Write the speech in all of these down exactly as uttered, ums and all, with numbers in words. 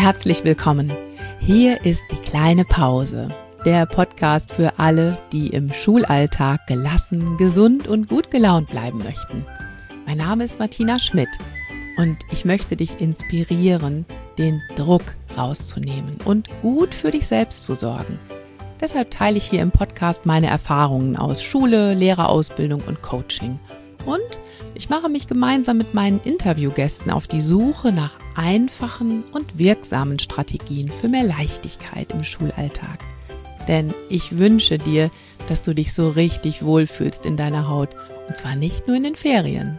herzlich willkommen. Hier ist die kleine Pause, der Podcast für alle, die im Schulalltag gelassen, gesund und gut gelaunt bleiben möchten. Mein Name ist Martina Schmidt und ich möchte dich inspirieren, den Druck rauszunehmen und gut für dich selbst zu sorgen. Deshalb teile ich hier im Podcast meine Erfahrungen aus Schule, Lehrerausbildung und Coaching. Und ich mache mich gemeinsam mit meinen Interviewgästen auf die Suche nach einfachen und wirksamen Strategien für mehr Leichtigkeit im Schulalltag. Denn ich wünsche dir, dass du dich so richtig wohlfühlst in deiner Haut, und zwar nicht nur in den Ferien.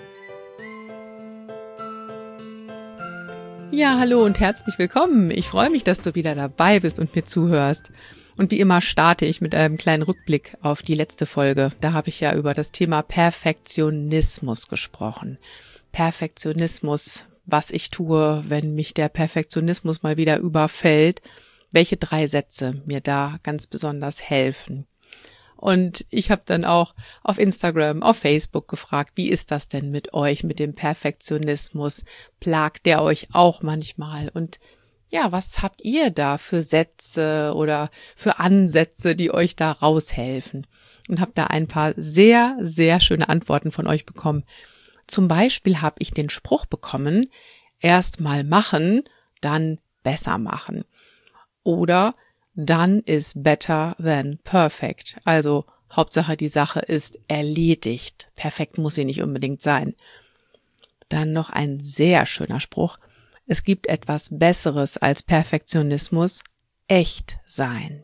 Ja, hallo und herzlich willkommen. Ich freue mich, dass du wieder dabei bist und mir zuhörst. Und wie immer starte ich mit einem kleinen Rückblick auf die letzte Folge. Da habe ich ja über das Thema Perfektionismus gesprochen. Perfektionismus, was ich tue, wenn mich der Perfektionismus mal wieder überfällt. Welche drei Sätze mir da ganz besonders helfen. Und ich habe dann auch auf Instagram, auf Facebook gefragt, wie ist das denn mit euch, mit dem Perfektionismus? Plagt der euch auch manchmal? Und ja, was habt ihr da für Sätze oder für Ansätze, die euch da raushelfen? Und habe da ein paar sehr, sehr schöne Antworten von euch bekommen. Zum Beispiel habe ich den Spruch bekommen, erst mal machen, dann besser machen. Oder done is better than perfect. Also Hauptsache die Sache ist erledigt. Perfekt muss sie nicht unbedingt sein. Dann noch ein sehr schöner Spruch. Es gibt etwas Besseres als Perfektionismus, echt sein.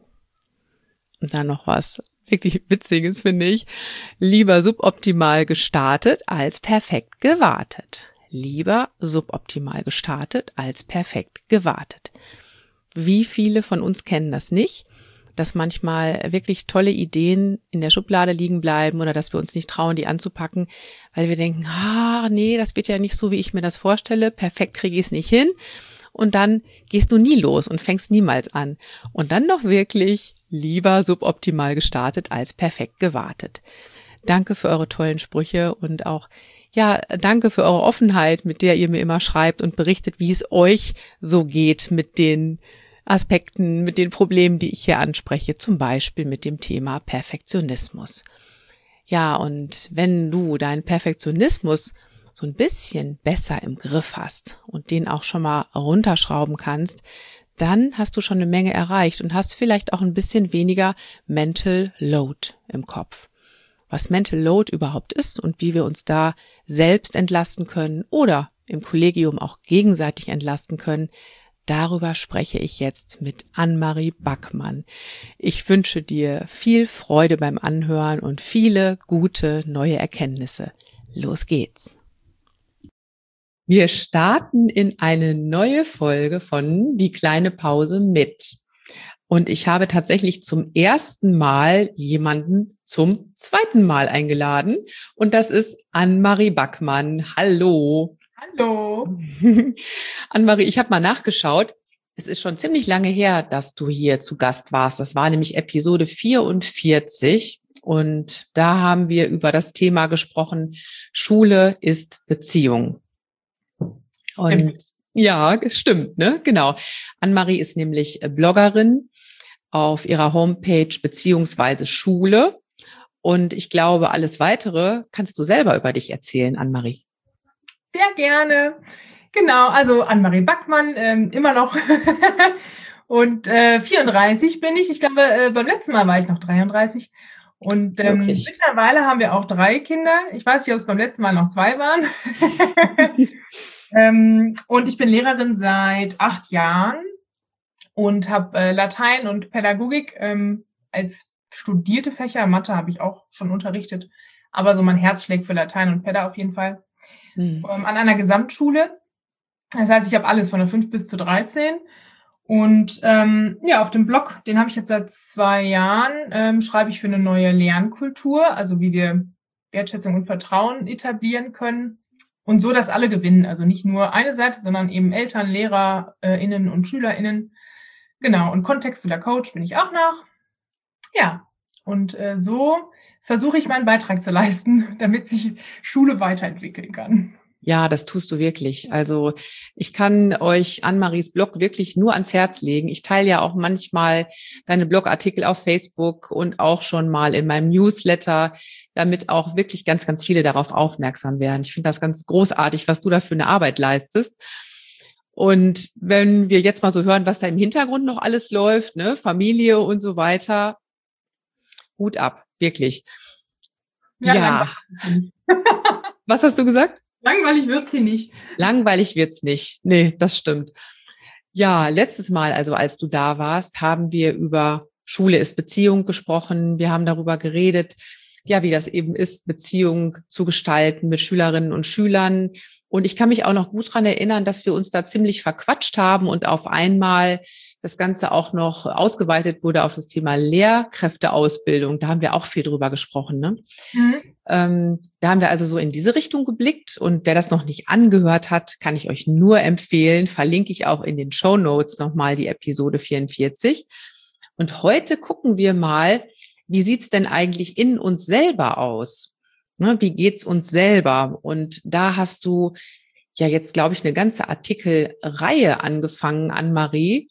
Und dann noch was wirklich Witziges, finde ich. Lieber suboptimal gestartet als perfekt gewartet. Lieber suboptimal gestartet als perfekt gewartet. Wie viele von uns kennen das nicht, dass manchmal wirklich tolle Ideen in der Schublade liegen bleiben oder dass wir uns nicht trauen, die anzupacken, weil wir denken, ah, nee, das wird ja nicht so, wie ich mir das vorstelle, perfekt kriege ich es nicht hin. Und dann gehst du nie los und fängst niemals an. Und dann doch wirklich lieber suboptimal gestartet als perfekt gewartet. Danke für eure tollen Sprüche und auch, ja, danke für eure Offenheit, mit der ihr mir immer schreibt und berichtet, wie es euch so geht mit den Aspekten, mit den Problemen, die ich hier anspreche, zum Beispiel mit dem Thema Perfektionismus. Ja, und wenn du deinen Perfektionismus so ein bisschen besser im Griff hast und den auch schon mal runterschrauben kannst, dann hast du schon eine Menge erreicht und hast vielleicht auch ein bisschen weniger Mental Load im Kopf. Was Mental Load überhaupt ist und wie wir uns da selbst entlasten können oder im Kollegium auch gegenseitig entlasten können, darüber spreche ich jetzt mit Annemarie Backmann. Ich wünsche dir viel Freude beim Anhören und viele gute neue Erkenntnisse. Los geht's. Wir starten in eine neue Folge von Die kleine Pause mit. Und ich habe tatsächlich zum ersten Mal jemanden zum zweiten Mal eingeladen. Und das ist Annemarie Backmann. Hallo. Hallo. Annemarie, ich habe mal nachgeschaut. Es ist schon ziemlich lange her, dass du hier zu Gast warst. Das war nämlich Episode vierundvierzig. Und da haben wir über das Thema gesprochen, Schule ist Beziehung. Und ja, stimmt, ne? Genau. Annemarie ist nämlich Bloggerin auf ihrer Homepage beziehungsweise Schule. Und ich glaube, alles Weitere kannst du selber über dich erzählen, Annemarie. Sehr gerne. Genau, also Annemarie Backmann, ähm, immer noch. Und äh, vierunddreißig bin ich. Ich glaube, äh, beim letzten Mal war ich noch dreiunddreißig. Und ähm, mittlerweile haben wir auch drei Kinder. Ich weiß nicht, ob es beim letzten Mal noch zwei waren. ähm, und ich bin Lehrerin seit acht Jahren und habe äh, Latein und Pädagogik ähm, als studierte Fächer. Mathe habe ich auch schon unterrichtet. Aber so mein Herz schlägt für Latein und Päda auf jeden Fall. Mhm. Ähm, an einer Gesamtschule. Das heißt, ich habe alles von der fünf bis zur dreizehn. Und ähm, ja, auf dem Blog, den habe ich jetzt seit zwei Jahren, ähm, schreibe ich für eine neue Lernkultur, also wie wir Wertschätzung und Vertrauen etablieren können und so, dass alle gewinnen. Also nicht nur eine Seite, sondern eben Eltern, LehrerInnen und SchülerInnen. Genau, und kontextueller Coach bin ich auch noch. Ja, und äh, so versuche ich meinen Beitrag zu leisten, damit sich Schule weiterentwickeln kann. Ja, das tust du wirklich. Also ich kann euch Annemaries Blog wirklich nur ans Herz legen. Ich teile ja auch manchmal deine Blogartikel auf Facebook und auch schon mal in meinem Newsletter, damit auch wirklich ganz, ganz viele darauf aufmerksam werden. Ich finde das ganz großartig, was du da für eine Arbeit leistest. Und wenn wir jetzt mal so hören, was da im Hintergrund noch alles läuft, ne, Familie und so weiter, Hut ab, wirklich. Ja. Ja. Was hast du gesagt? Langweilig wird sie nicht. Langweilig wird's nicht. Nee, das stimmt. Ja, letztes Mal, also als du da warst, haben wir über Schule ist Beziehung gesprochen. Wir haben darüber geredet, ja, wie das eben ist, Beziehung zu gestalten mit Schülerinnen und Schülern. Und ich kann mich auch noch gut dran erinnern, dass wir uns da ziemlich verquatscht haben und auf einmal das Ganze auch noch ausgeweitet wurde auf das Thema Lehrkräfteausbildung. Da haben wir auch viel drüber gesprochen, ne? Mhm. Ähm, da haben wir also so in diese Richtung geblickt. Und wer das noch nicht angehört hat, kann ich euch nur empfehlen. Verlinke ich auch in den Shownotes nochmal die Episode vierundvierzig. Und heute gucken wir mal, wie sieht's denn eigentlich in uns selber aus? Ne, wie geht's uns selber? Und da hast du ja jetzt, glaube ich, eine ganze Artikelreihe angefangen, Annemarie.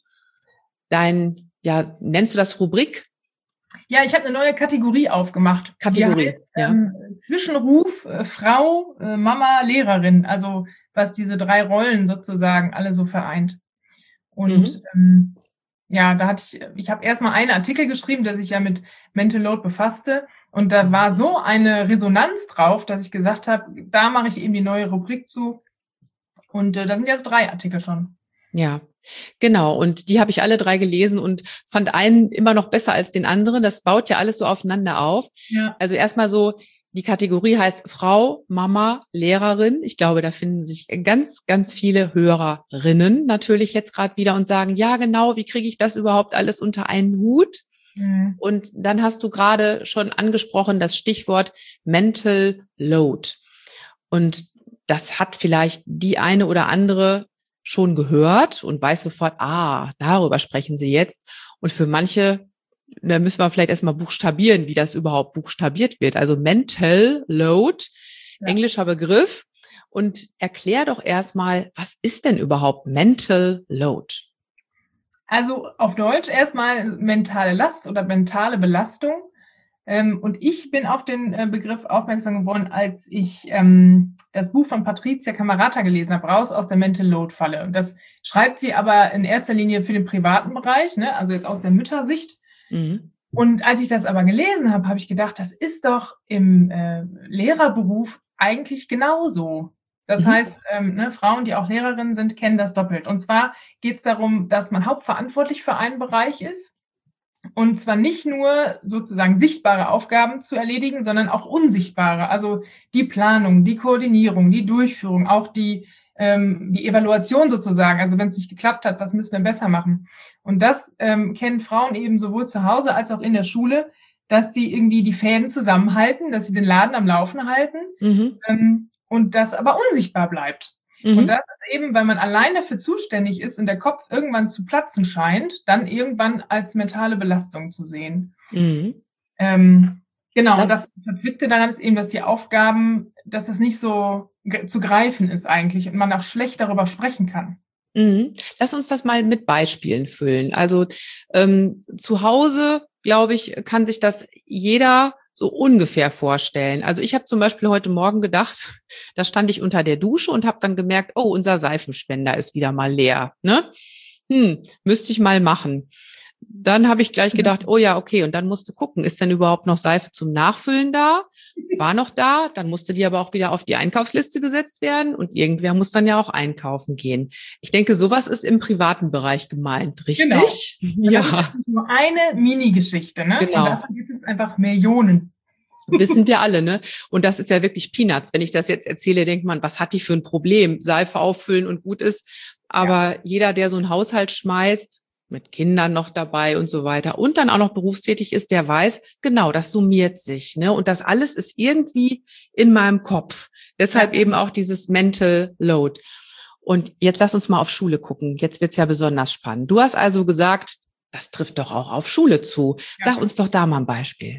Dein, ja, nennst du das Rubrik? Ja, ich habe eine neue Kategorie aufgemacht. Kategorie, die heißt, ja. Ähm, Zwischenruf, äh, Frau, äh, Mama, Lehrerin. Also was diese drei Rollen sozusagen alle so vereint. Und mhm. ähm, ja, da hatte ich, ich habe erstmal einen Artikel geschrieben, der sich ja mit Mental Load befasste. Und da war so eine Resonanz drauf, dass ich gesagt habe, da mache ich eben die neue Rubrik zu. Und äh, da sind jetzt drei Artikel schon. Ja, genau. Und die habe ich alle drei gelesen und fand einen immer noch besser als den anderen. Das baut ja alles so aufeinander auf. Ja. Also erstmal so, die Kategorie heißt Frau, Mama, Lehrerin. Ich glaube, da finden sich ganz, ganz viele Hörerinnen natürlich jetzt gerade wieder und sagen, ja, genau, wie kriege ich das überhaupt alles unter einen Hut? Mhm. Und dann hast du gerade schon angesprochen, das Stichwort Mental Load. Und das hat vielleicht die eine oder andere schon gehört und weiß sofort, ah, darüber sprechen sie jetzt. Und für manche, da müssen wir vielleicht erstmal buchstabieren, wie das überhaupt buchstabiert wird. Also Mental Load, ja. Englischer Begriff. Und erklär doch erstmal, was ist denn überhaupt Mental Load? Also auf Deutsch erstmal mentale Last oder mentale Belastung. Und ich bin auf den Begriff aufmerksam geworden, als ich ähm, das Buch von Patricia Camerata gelesen habe, Raus aus der Mental Load-Falle. Und das schreibt sie aber in erster Linie für den privaten Bereich, ne? Also jetzt aus der Müttersicht. Mhm. Und als ich das aber gelesen habe, habe ich gedacht, das ist doch im äh, Lehrerberuf eigentlich genauso. Das mhm. heißt, ähm, ne, Frauen, die auch Lehrerinnen sind, kennen das doppelt. Und zwar geht es darum, dass man hauptverantwortlich für einen Bereich ist. Und zwar nicht nur sozusagen sichtbare Aufgaben zu erledigen, sondern auch unsichtbare. Also die Planung, die Koordinierung, die Durchführung, auch die, ähm, die Evaluation sozusagen. Also wenn es nicht geklappt hat, was müssen wir besser machen? Und das ähm, kennen Frauen eben sowohl zu Hause als auch in der Schule, dass sie irgendwie die Fäden zusammenhalten, dass sie den Laden am Laufen halten mhm. ähm, und das aber unsichtbar bleibt. Mhm. Und das ist eben, weil man allein dafür zuständig ist und der Kopf irgendwann zu platzen scheint, dann irgendwann als mentale Belastung zu sehen. Mhm. Ähm, genau, und das Verzwickte daran ist eben, dass die Aufgaben, dass das nicht so g- zu greifen ist eigentlich und man auch schlecht darüber sprechen kann. Mhm. Lass uns das mal mit Beispielen füllen. Also ähm, zu Hause, glaube ich, kann sich das jeder so ungefähr vorstellen. Also ich habe zum Beispiel heute Morgen gedacht, da stand ich unter der Dusche und habe dann gemerkt, oh, unser Seifenspender ist wieder mal leer. Ne? Hm, müsste ich mal machen. Dann habe ich gleich gedacht, oh ja, okay, und dann musste gucken, ist denn überhaupt noch Seife zum Nachfüllen da? War noch da, dann musste die aber auch wieder auf die Einkaufsliste gesetzt werden und irgendwer muss dann ja auch einkaufen gehen. Ich denke, sowas ist im privaten Bereich gemeint, richtig? Genau. Ja. Das ist nur eine Mini-Geschichte, ne? Genau. Und davon gibt es einfach Millionen. Wissen wir alle, ne? Und das ist ja wirklich Peanuts. Wenn ich das jetzt erzähle, denkt man, was hat die für ein Problem? Seife auffüllen und gut ist. Aber ja. Jeder, der so einen Haushalt schmeißt, mit Kindern noch dabei und so weiter und dann auch noch berufstätig ist, der weiß, genau, das summiert sich, ne? Und das alles ist irgendwie in meinem Kopf. Deshalb ja. eben auch dieses Mental Load. Und jetzt lass uns mal auf Schule gucken. Jetzt wird's ja besonders spannend. Du hast also gesagt, das trifft doch auch auf Schule zu. Sag ja. uns doch da mal ein Beispiel.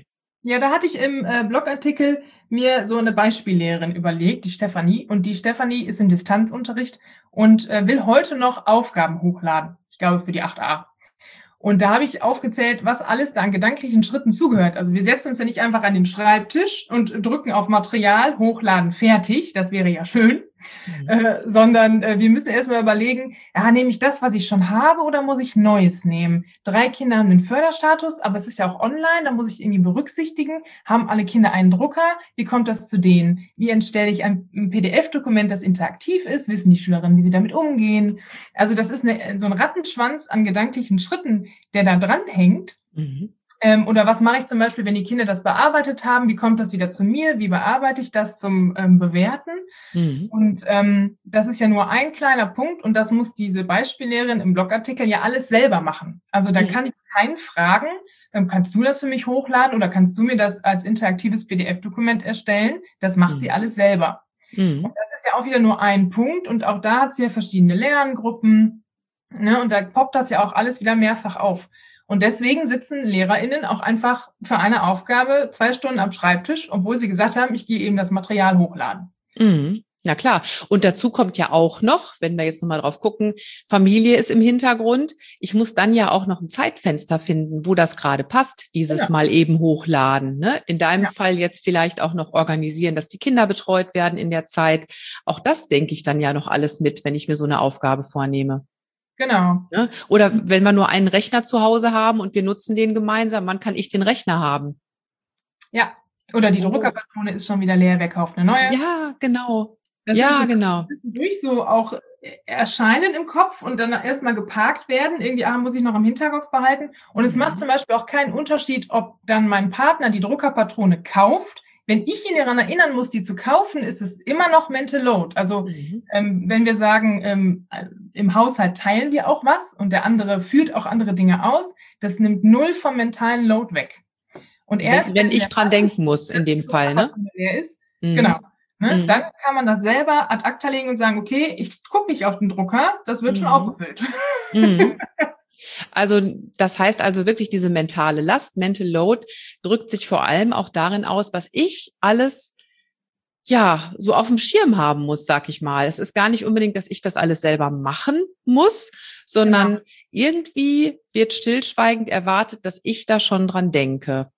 Ja, da hatte ich im äh, Blogartikel mir so eine Beispiellehrerin überlegt, die Stefanie. Und die Stefanie ist im Distanzunterricht und äh, will heute noch Aufgaben hochladen. Ich glaube, für die acht a. Und da habe ich aufgezählt, was alles da an gedanklichen Schritten zugehört. Also wir setzen uns ja nicht einfach an den Schreibtisch und drücken auf Material, hochladen, fertig. Das wäre ja schön. Mhm. Äh, sondern äh, wir müssen erstmal überlegen, ja, nehme ich das, was ich schon habe, oder muss ich Neues nehmen? Drei Kinder haben den Förderstatus, aber es ist ja auch online, da muss ich irgendwie berücksichtigen. Haben alle Kinder einen Drucker? Wie kommt das zu denen? Wie entstelle ich ein, ein P D F-Dokument, das interaktiv ist? Wissen die Schülerinnen, wie sie damit umgehen? Also das ist eine, so ein Rattenschwanz an gedanklichen Schritten, der da dranhängt. Mhm. Ähm, oder was mache ich zum Beispiel, wenn die Kinder das bearbeitet haben? Wie kommt das wieder zu mir? Wie bearbeite ich das zum ähm, Bewerten? Mhm. Und ähm, das ist ja nur ein kleiner Punkt und das muss diese Beispiellehrerin im Blogartikel ja alles selber machen. Also da mhm. kann ich keinen fragen, ähm, kannst du das für mich hochladen oder kannst du mir das als interaktives P D F-Dokument erstellen? Das macht mhm. sie alles selber. Mhm. Und das ist ja auch wieder nur ein Punkt und auch da hat sie ja verschiedene Lerngruppen, ne? Und da poppt das ja auch alles wieder mehrfach auf. Und deswegen sitzen LehrerInnen auch einfach für eine Aufgabe zwei Stunden am Schreibtisch, obwohl sie gesagt haben, ich gehe eben das Material hochladen. Mhm. Na klar. Und dazu kommt ja auch noch, wenn wir jetzt nochmal drauf gucken, Familie ist im Hintergrund. Ich muss dann ja auch noch ein Zeitfenster finden, wo das gerade passt, dieses genau. Mal eben hochladen. Ne? In deinem ja. Fall jetzt vielleicht auch noch organisieren, dass die Kinder betreut werden in der Zeit. Auch das denke ich dann ja noch alles mit, wenn ich mir so eine Aufgabe vornehme. Genau. Ne? Oder wenn wir nur einen Rechner zu Hause haben und wir nutzen den gemeinsam, wann kann ich den Rechner haben? Ja, oder die Druckerpatrone ist schon wieder leer, wer kauft eine neue? Ja, genau. Das ja, so genau. Durch so auch erscheinen im Kopf und dann erstmal geparkt werden. Irgendwie ah, muss ich noch im Hinterkopf behalten. Und mhm. es macht zum Beispiel auch keinen Unterschied, ob dann mein Partner die Druckerpatrone kauft. Wenn ich ihn daran erinnern muss, die zu kaufen, ist es immer noch Mental Load. Also mhm. ähm, wenn wir sagen, ähm, im Haushalt teilen wir auch was und der andere führt auch andere Dinge aus, das nimmt null vom mentalen Load weg. Und erst, wenn, wenn ich dran denken muss, in dem Fall, ne? Ist, mhm. Genau. Ne? Mhm. Dann kann man das selber ad acta legen und sagen, okay, ich gucke nicht auf den Drucker, das wird mhm. schon aufgefüllt. Mhm. Also das heißt also wirklich, diese mentale Last, Mental Load, drückt sich vor allem auch darin aus, was ich alles ja so auf dem Schirm haben muss, sag ich mal. Es ist gar nicht unbedingt, dass ich das alles selber machen muss, sondern genau. irgendwie wird stillschweigend erwartet, dass ich da schon dran denke.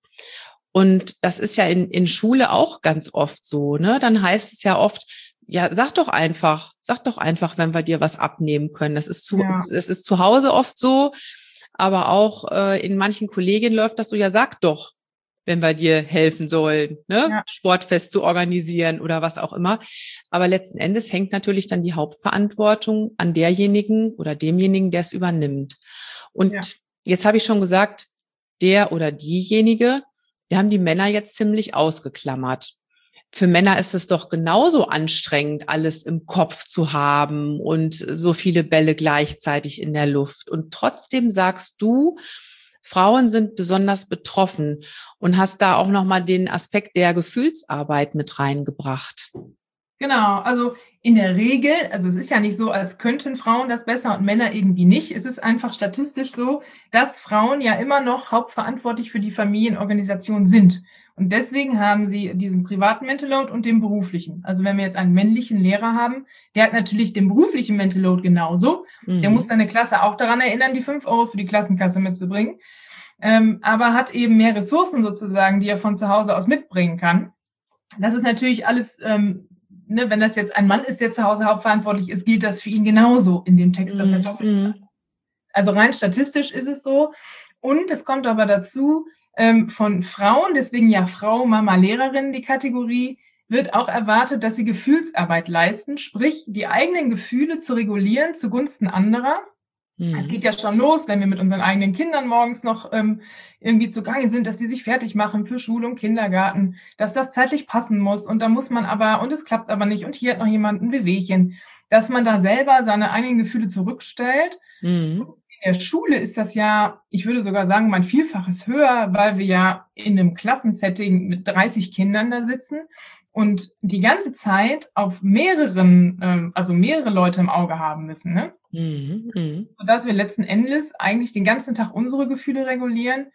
Und das ist ja in, in Schule auch ganz oft so, ne? Dann heißt es ja oft, ja, sag doch einfach, sag doch einfach, wenn wir dir was abnehmen können. Das ist zu, ja. das ist zu Hause oft so, aber auch äh, in manchen Kollegien läuft das so, ja, sag doch, wenn wir dir helfen sollen, ne? Ja. Sportfest zu organisieren oder was auch immer. Aber letzten Endes hängt natürlich dann die Hauptverantwortung an derjenigen oder demjenigen, der es übernimmt. Und ja. jetzt habe ich schon gesagt, der oder diejenige, wir haben die Männer jetzt ziemlich ausgeklammert. Für Männer ist es doch genauso anstrengend, alles im Kopf zu haben und so viele Bälle gleichzeitig in der Luft. Und trotzdem sagst du, Frauen sind besonders betroffen und hast da auch nochmal den Aspekt der Gefühlsarbeit mit reingebracht. Genau, also in der Regel, also es ist ja nicht so, als könnten Frauen das besser und Männer irgendwie nicht. Es ist einfach statistisch so, dass Frauen ja immer noch hauptverantwortlich für die Familienorganisation sind. Und deswegen haben sie diesen privaten Mental Load und den beruflichen. Also wenn wir jetzt einen männlichen Lehrer haben, der hat natürlich den beruflichen Mental Load genauso. Mhm. Der muss seine Klasse auch daran erinnern, die fünf Euro für die Klassenkasse mitzubringen. Ähm, aber hat eben mehr Ressourcen sozusagen, die er von zu Hause aus mitbringen kann. Das ist natürlich alles, ähm, ne, wenn das jetzt ein Mann ist, der zu Hause hauptverantwortlich ist, gilt das für ihn genauso in dem Text, dass er doppelt mhm. Also rein statistisch ist es so. Und es kommt aber dazu, ähm, von Frauen, deswegen ja Frau, Mama, Lehrerin, die Kategorie, wird auch erwartet, dass sie Gefühlsarbeit leisten, sprich die eigenen Gefühle zu regulieren zugunsten anderer. Mhm. Es geht ja schon los, wenn wir mit unseren eigenen Kindern morgens noch ähm, irgendwie zugange sind, dass die sich fertig machen für Schule und Kindergarten, dass das zeitlich passen muss und da muss man aber, und es klappt aber nicht und hier hat noch jemand ein Wehwehchen, dass man da selber seine eigenen Gefühle zurückstellt. Mhm. In der Schule ist das ja, ich würde sogar sagen, mein Vielfaches höher, weil wir ja in einem Klassensetting mit dreißig Kindern da sitzen und die ganze Zeit auf mehreren, ähm, also mehrere Leute im Auge haben müssen, ne? Mhm. Mhm. Sodass wir letzten Endes eigentlich den ganzen Tag unsere Gefühle regulieren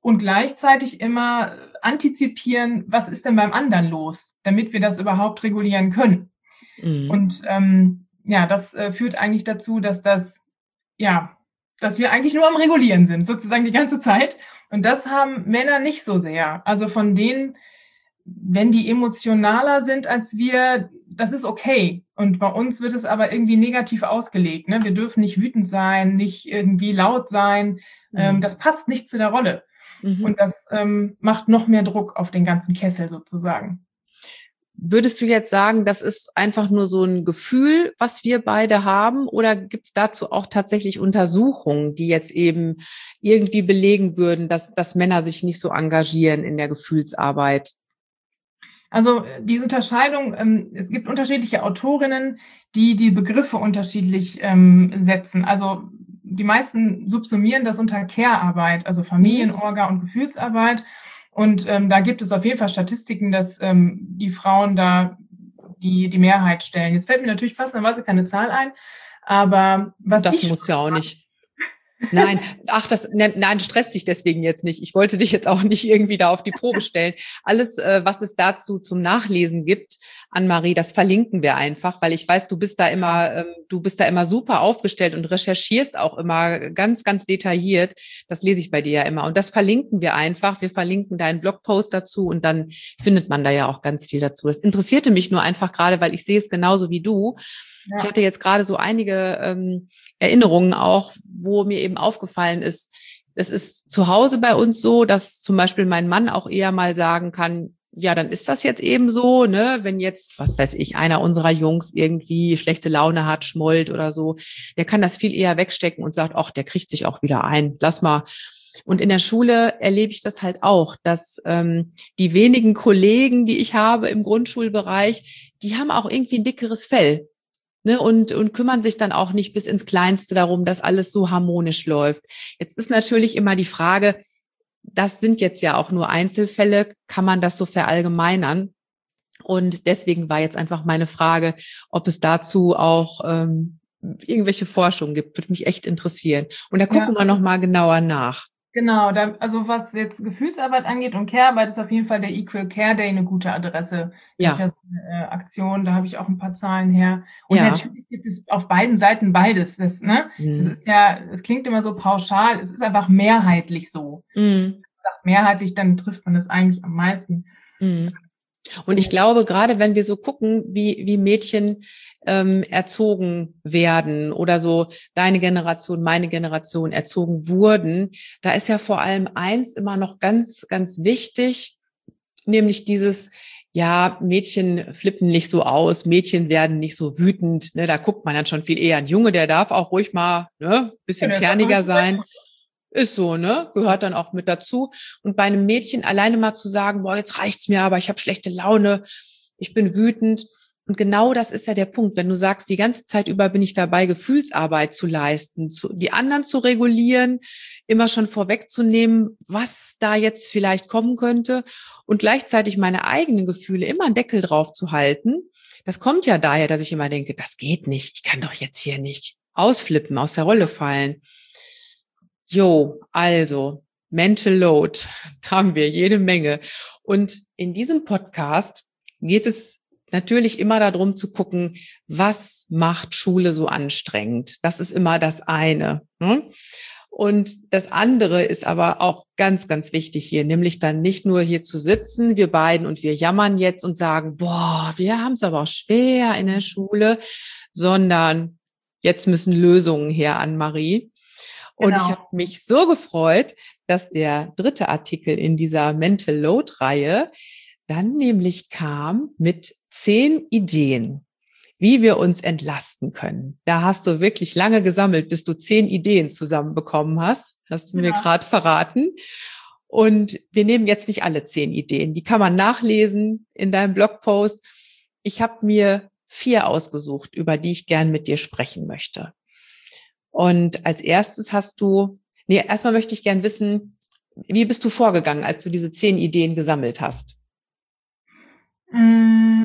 und gleichzeitig immer antizipieren, was ist denn beim anderen los, damit wir das überhaupt regulieren können. Mhm. Und ähm, ja, das äh, führt eigentlich dazu, dass das, ja, dass wir eigentlich nur am Regulieren sind, sozusagen die ganze Zeit. Und das haben Männer nicht so sehr. Also von denen, wenn die emotionaler sind als wir, das ist okay. Und bei uns wird es aber irgendwie negativ ausgelegt. Ne? Wir dürfen nicht wütend sein, nicht irgendwie laut sein. Mhm. Ähm, das passt nicht zu der Rolle. Mhm. Und das ähm, macht noch mehr Druck auf den ganzen Kessel sozusagen. Würdest du jetzt sagen, das ist einfach nur so ein Gefühl, was wir beide haben? Oder gibt es dazu auch tatsächlich Untersuchungen, die jetzt eben irgendwie belegen würden, dass, dass Männer sich nicht so engagieren in der Gefühlsarbeit? Also diese Unterscheidung, ähm, es gibt unterschiedliche Autorinnen, die die Begriffe unterschiedlich ähm, setzen. Also die meisten subsumieren das unter Care-Arbeit, also Familienorga und Gefühlsarbeit. Und ähm, da gibt es auf jeden Fall Statistiken, dass ähm, die Frauen da die, die Mehrheit stellen. Jetzt fällt mir natürlich passenderweise keine Zahl ein, aber was das ich muss ja auch nicht. Nein, ach, das, ne, nein, stresst dich deswegen jetzt nicht. Ich wollte dich jetzt auch nicht irgendwie da auf die Probe stellen. Alles, äh, was es dazu zum Nachlesen gibt, Annemarie, das verlinken wir einfach, weil ich weiß, du bist da immer, ähm, du bist da immer super aufgestellt und recherchierst auch immer ganz, ganz detailliert. Das lese ich bei dir ja immer. Und das verlinken wir einfach. Wir verlinken deinen Blogpost dazu und dann findet man da ja auch ganz viel dazu. Das interessierte mich nur einfach gerade, weil ich sehe es genauso wie du. Ja. Ich hatte jetzt gerade so einige ähm, Erinnerungen auch, wo mir eben aufgefallen ist, es ist zu Hause bei uns so, dass zum Beispiel mein Mann auch eher mal sagen kann, ja, dann ist das jetzt eben so, ne, wenn jetzt, was weiß ich, einer unserer Jungs irgendwie schlechte Laune hat, schmollt oder so, der kann das viel eher wegstecken und sagt, ach, der kriegt sich auch wieder ein, lass mal. Und in der Schule erlebe ich das halt auch, dass ähm, die wenigen Kollegen, die ich habe im Grundschulbereich, die haben auch irgendwie ein dickeres Fell. Ne, und, und kümmern sich dann auch nicht bis ins Kleinste darum, dass alles so harmonisch läuft. Jetzt ist natürlich immer die Frage, das sind jetzt ja auch nur Einzelfälle, kann man das so verallgemeinern? Und deswegen war jetzt einfach meine Frage, ob es dazu auch ähm, irgendwelche Forschung gibt, würde mich echt interessieren. Und da gucken ja. wir nochmal genauer nach. Genau, da, also was jetzt Gefühlsarbeit angeht und Care-Arbeit ist auf jeden Fall der Equal Care Day eine gute Adresse. Das ja. ist ja so eine äh, Aktion, da habe ich auch ein paar Zahlen her. Und ja. natürlich gibt es auf beiden Seiten beides. Das, ne? Mhm. das ist ja, es klingt immer so pauschal, es ist einfach mehrheitlich so. Mhm. Wenn man sagt mehrheitlich, dann trifft man das eigentlich am meisten. Mhm. Und ich glaube, gerade wenn wir so gucken, wie, wie Mädchen ähm, erzogen werden oder so deine Generation, meine Generation erzogen wurden, da ist ja vor allem eins immer noch ganz, ganz wichtig, nämlich dieses, ja, Mädchen flippen nicht so aus, Mädchen werden nicht so wütend, ne, da guckt man dann schon viel eher. Ein Junge, der darf auch ruhig mal, ne, bisschen ja, kerniger sein. Ist so, ne? Gehört dann auch mit dazu. Und bei einem Mädchen alleine mal zu sagen, boah, jetzt reicht's mir, aber ich habe schlechte Laune, ich bin wütend. Und genau das ist ja der Punkt. Wenn du sagst, die ganze Zeit über bin ich dabei, Gefühlsarbeit zu leisten, zu, die anderen zu regulieren, immer schon vorwegzunehmen, was da jetzt vielleicht kommen könnte und gleichzeitig meine eigenen Gefühle immer einen Deckel drauf zu halten. Das kommt ja daher, dass ich immer denke, das geht nicht. Ich kann doch jetzt hier nicht ausflippen, aus der Rolle fallen. Jo, also Mental Load haben wir jede Menge. Und in diesem Podcast geht es natürlich immer darum zu gucken, was macht Schule so anstrengend? Das ist immer das eine. Ne? Und das andere ist aber auch ganz, ganz wichtig hier, nämlich dann nicht nur hier zu sitzen, wir beiden, und wir jammern jetzt und sagen, boah, wir haben es aber auch schwer in der Schule, sondern jetzt müssen Lösungen her, Annemarie. Und genau. Ich habe mich so gefreut, dass der dritte Artikel in dieser Mental Load-Reihe dann nämlich kam mit zehn Ideen, wie wir uns entlasten können. Da hast du wirklich lange gesammelt, bis du zehn Ideen zusammenbekommen hast. Hast du ja. mir gerade verraten. Und wir nehmen jetzt nicht alle zehn Ideen. Die kann man nachlesen in deinem Blogpost. Ich habe mir vier ausgesucht, über die ich gern mit dir sprechen möchte. Und als erstes hast du, nee, erstmal möchte ich gern wissen, wie bist du vorgegangen, als du diese zehn Ideen gesammelt hast?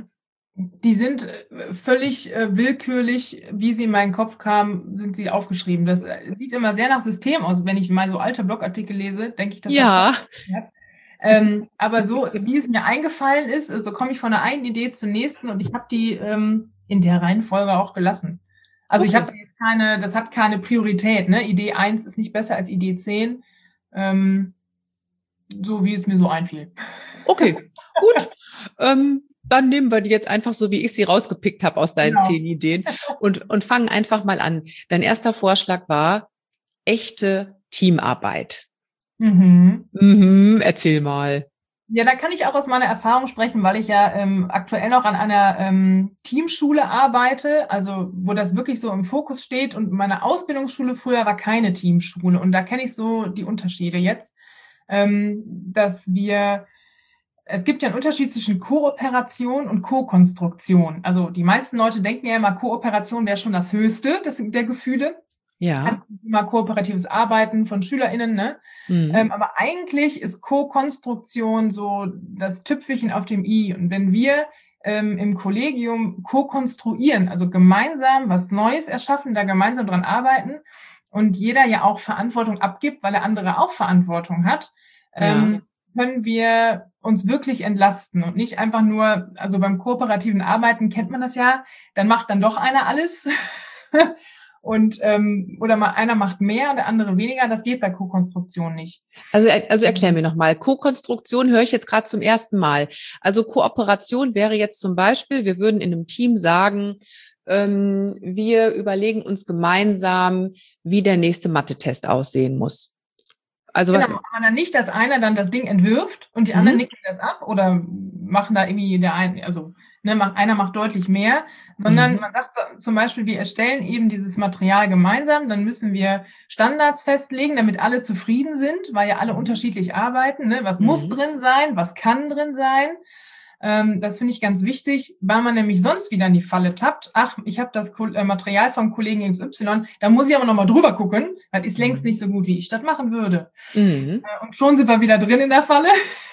Die sind völlig äh, willkürlich, wie sie in meinen Kopf kamen, sind sie aufgeschrieben. Das äh, sieht immer sehr nach System aus. Wenn ich mal so alte Blogartikel lese, denke ich, das Ja. hat ähm, aber so, wie es mir eingefallen ist, so komme ich von der einen Idee zur nächsten und ich habe die ähm, in der Reihenfolge auch gelassen. Also okay. Ich habe jetzt keine, das hat keine Priorität. Ne? Idee eins ist nicht besser als Idee zehn. Ähm, so wie es mir so einfiel. Okay, gut. ähm, dann nehmen wir die jetzt einfach so, wie ich sie rausgepickt habe aus deinen genau. zehn Ideen und, und fangen einfach mal an. Dein erster Vorschlag war echte Teamarbeit. Mhm. Mhm, erzähl mal. Ja, da kann ich auch aus meiner Erfahrung sprechen, weil ich ja ähm, aktuell noch an einer ähm, Teamschule arbeite, also wo das wirklich so im Fokus steht. Und meine Ausbildungsschule früher war keine Teamschule. Und da kenne ich so die Unterschiede jetzt, ähm, dass wir, es gibt ja einen Unterschied zwischen Kooperation und Co-Konstruktion. Also die meisten Leute denken ja immer, Kooperation wäre schon das Höchste des, der Gefühle. Ja. Immer kooperatives Arbeiten von SchülerInnen, ne? Mhm. Ähm, aber eigentlich ist Co-Konstruktion so das Tüpfelchen auf dem i. Und wenn wir ähm, im Kollegium co-konstruieren, also gemeinsam was Neues erschaffen, da gemeinsam dran arbeiten und jeder ja auch Verantwortung abgibt, weil der andere auch Verantwortung hat, ähm, ja. können wir uns wirklich entlasten und nicht einfach nur, also beim kooperativen Arbeiten kennt man das ja, dann macht dann doch einer alles. Und ähm, oder mal einer macht mehr, der andere weniger. Das geht bei Co-Konstruktion nicht. Also, also erklär mir nochmal. Co-Konstruktion höre ich jetzt gerade zum ersten Mal. Also Kooperation wäre jetzt zum Beispiel, wir würden in einem Team sagen, ähm, wir überlegen uns gemeinsam, wie der nächste Mathe-Test aussehen muss. Also genau, was? Aber dann nicht, dass einer dann das Ding entwirft und die anderen mhm. nicken das ab oder machen da irgendwie der eine, also ne, macht, einer macht deutlich mehr, sondern mhm. man sagt zum Beispiel, wir erstellen eben dieses Material gemeinsam, dann müssen wir Standards festlegen, damit alle zufrieden sind, weil ja alle unterschiedlich arbeiten. Ne? Was mhm. muss drin sein, was kann drin sein? Ähm, das finde ich ganz wichtig, weil man nämlich sonst wieder in die Falle tappt. Ach, ich habe das Ko- äh, Material vom Kollegen X Y, da muss ich aber nochmal drüber gucken, weil ist längst nicht so gut, wie ich das machen würde. Mhm. Äh, und schon sind wir wieder drin in der Falle.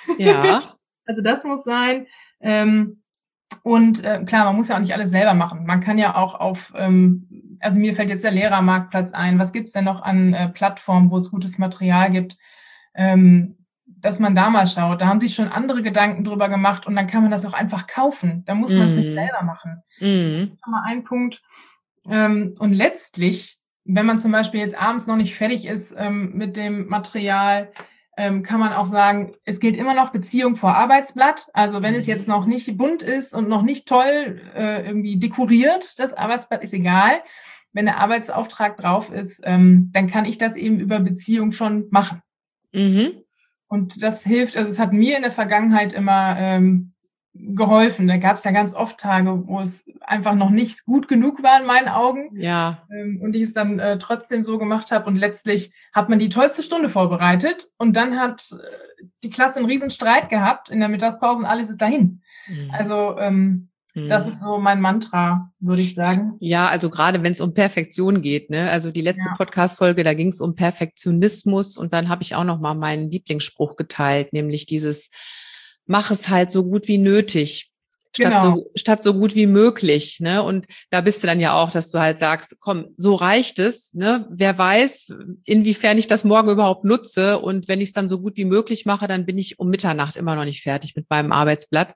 Ja. Also das muss sein. Ähm, und äh, klar, man muss ja auch nicht alles selber machen. Man kann ja auch auf, ähm, also mir fällt jetzt der Lehrermarktplatz ein. Was gibt's denn noch an äh, Plattformen, wo es gutes Material gibt? Ähm, dass man da mal schaut. Da haben sich schon andere Gedanken drüber gemacht und dann kann man das auch einfach kaufen. Da muss man es mm. nicht selber machen. Mm. Das ist schon mal ein Punkt. Ähm, und letztlich, wenn man zum Beispiel jetzt abends noch nicht fertig ist ähm, mit dem Material, ähm, kann man auch sagen, es gilt immer noch Beziehung vor Arbeitsblatt. Also wenn mm. es jetzt noch nicht bunt ist und noch nicht toll äh, irgendwie dekoriert, das Arbeitsblatt ist egal. Wenn der Arbeitsauftrag drauf ist, ähm, dann kann ich das eben über Beziehung schon machen. Mhm. Und das hilft, also es hat mir in der Vergangenheit immer ähm, geholfen. Da gab es ja ganz oft Tage, wo es einfach noch nicht gut genug war in meinen Augen. Ja. Ähm, und ich es dann äh, trotzdem so gemacht habe. Und letztlich hat man die tollste Stunde vorbereitet. Und dann hat äh, die Klasse einen riesen Streit gehabt in der Mittagspause und alles ist dahin. Mhm. Also ähm, das ist so mein Mantra, würde ich sagen. Ja, also gerade wenn es um Perfektion geht, ne? Also die letzte ja. Podcast-Folge, da ging es um Perfektionismus und dann habe ich auch noch mal meinen Lieblingsspruch geteilt, nämlich dieses: Mach es halt so gut wie nötig, statt genau. so statt so gut wie möglich, ne? Und da bist du dann ja auch, dass du halt sagst, komm, so reicht es, ne? Wer weiß, inwiefern ich das morgen überhaupt nutze und wenn ich es dann so gut wie möglich mache, dann bin ich um Mitternacht immer noch nicht fertig mit meinem Arbeitsblatt.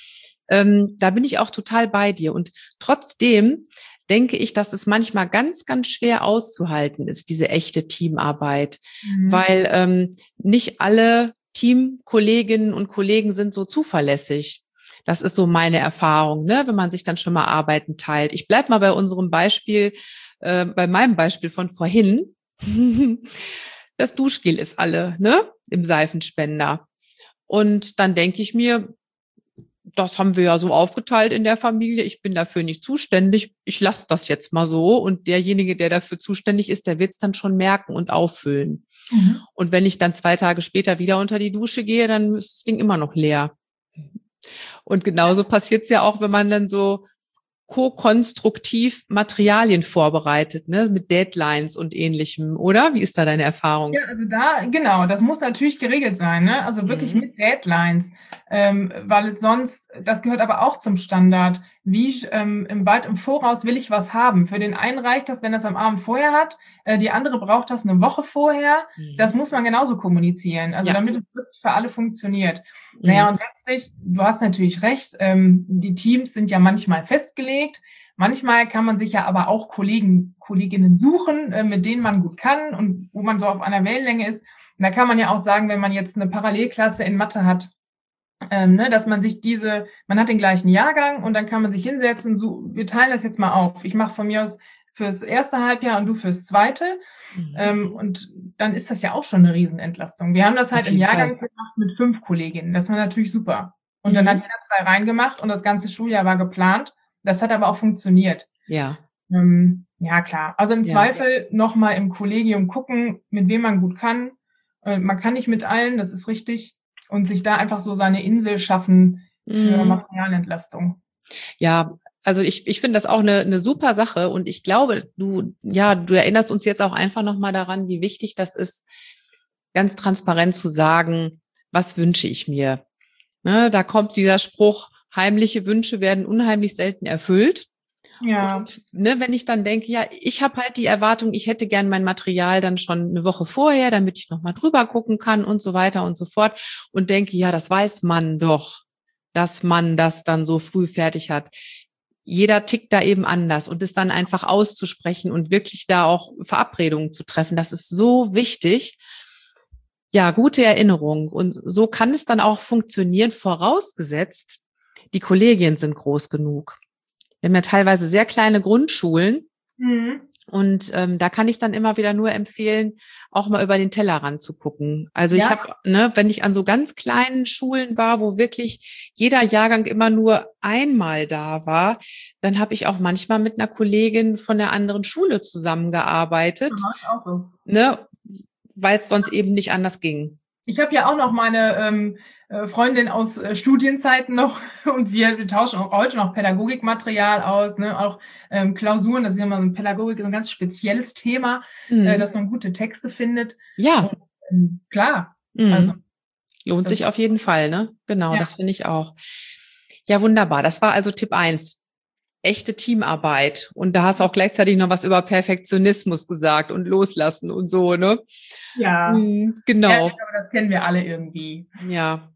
Ähm, da bin ich auch total bei dir. Und trotzdem denke ich, dass es manchmal ganz, ganz schwer auszuhalten ist, diese echte Teamarbeit, mhm. weil ähm, nicht alle Teamkolleginnen und Kollegen sind so zuverlässig. Das ist so meine Erfahrung, ne, wenn man sich dann schon mal Arbeiten teilt. Ich bleib mal bei unserem Beispiel, äh, bei meinem Beispiel von vorhin. Das Duschgel ist alle, ne, im Seifenspender. Und dann denke ich mir, das haben wir ja so aufgeteilt in der Familie. Ich bin dafür nicht zuständig. Ich lasse das jetzt mal so. Und derjenige, der dafür zuständig ist, der wird es dann schon merken und auffüllen. Mhm. Und wenn ich dann zwei Tage später wieder unter die Dusche gehe, dann ist das Ding immer noch leer. Und genauso passiert es ja auch, wenn man dann so ko-konstruktiv Materialien vorbereitet, ne, mit Deadlines und Ähnlichem, oder? Wie ist da deine Erfahrung? Ja, also da, genau, das muss natürlich geregelt sein, ne? Also wirklich Mhm. mit Deadlines, ähm, weil es sonst, das gehört aber auch zum Standard. Wie ähm, im weit im Voraus will ich was haben? Für den einen reicht das, wenn das am Abend vorher hat, äh, die andere braucht das eine Woche vorher. Mhm. Das muss man genauso kommunizieren, also Ja. damit es wirklich für alle funktioniert. Mhm. Naja, und letztlich, du hast natürlich recht, ähm, die Teams sind ja manchmal festgelegt. Manchmal kann man sich ja aber auch Kollegen, Kolleginnen suchen, äh, mit denen man gut kann und wo man so auf einer Wellenlänge ist. Und da kann man ja auch sagen, wenn man jetzt eine Parallelklasse in Mathe hat, ähm, ne, dass man sich diese, man hat den gleichen Jahrgang und dann kann man sich hinsetzen, so, wir teilen das jetzt mal auf. Ich mache von mir aus fürs erste Halbjahr und du fürs zweite. Mhm. Ähm, und dann ist das ja auch schon eine Riesenentlastung. Wir haben das halt Auf im jeden Jahrgang Fall. gemacht mit fünf Kolleginnen. Das war natürlich super. Und Mhm. dann hat jeder zwei reingemacht und das ganze Schuljahr war geplant. Das hat aber auch funktioniert. Ja. Ähm, ja, klar. Also im Ja. Zweifel nochmal im Kollegium gucken, mit wem man gut kann. Äh, man kann nicht mit allen, das ist richtig. Und sich da einfach so seine Insel schaffen für Mhm. Materialentlastung. Ja, also ich, ich finde das auch eine, eine super Sache und ich glaube, du, ja, du erinnerst uns jetzt auch einfach nochmal daran, wie wichtig das ist, ganz transparent zu sagen, was wünsche ich mir? Ne, da kommt dieser Spruch, heimliche Wünsche werden unheimlich selten erfüllt. Ja. Und ne, wenn ich dann denke, ja, ich habe halt die Erwartung, ich hätte gern mein Material dann schon eine Woche vorher, damit ich nochmal drüber gucken kann und so weiter und so fort und denke, ja, das weiß man doch, dass man das dann so früh fertig hat. Jeder tickt da eben anders und es dann einfach auszusprechen und wirklich da auch Verabredungen zu treffen, das ist so wichtig. Ja, gute Erinnerung. Und so kann es dann auch funktionieren, vorausgesetzt, die Kollegien sind groß genug. Wir haben ja teilweise sehr kleine Grundschulen. Mhm. Und ähm, da kann ich dann immer wieder nur empfehlen, auch mal über den Tellerrand zu gucken. Also Ja. ich habe, ne, wenn ich an so ganz kleinen Schulen war, wo wirklich jeder Jahrgang immer nur einmal da war, dann habe ich auch manchmal mit einer Kollegin von der anderen Schule zusammengearbeitet, Das ist auch so. ne, weil es sonst eben nicht anders ging. Ich habe ja auch noch meine ähm, äh, Freundin aus äh, Studienzeiten noch und wir, wir tauschen auch heute noch Pädagogikmaterial aus, ne, auch ähm, Klausuren, das ist ja immer so ein Pädagogik, so ein ganz spezielles Thema, Mhm. äh, dass man gute Texte findet. Ja. Und, ähm, klar, Mhm. also lohnt das- sich auf jeden Fall, ne? Genau, Ja. das finde ich auch. Ja, wunderbar. Das war also Tipp eins. Echte Teamarbeit. Und da hast du auch gleichzeitig noch was über Perfektionismus gesagt und Loslassen und so, ne? Ja, Mhm, genau. ja, ich glaube, das kennen wir alle irgendwie. Ja.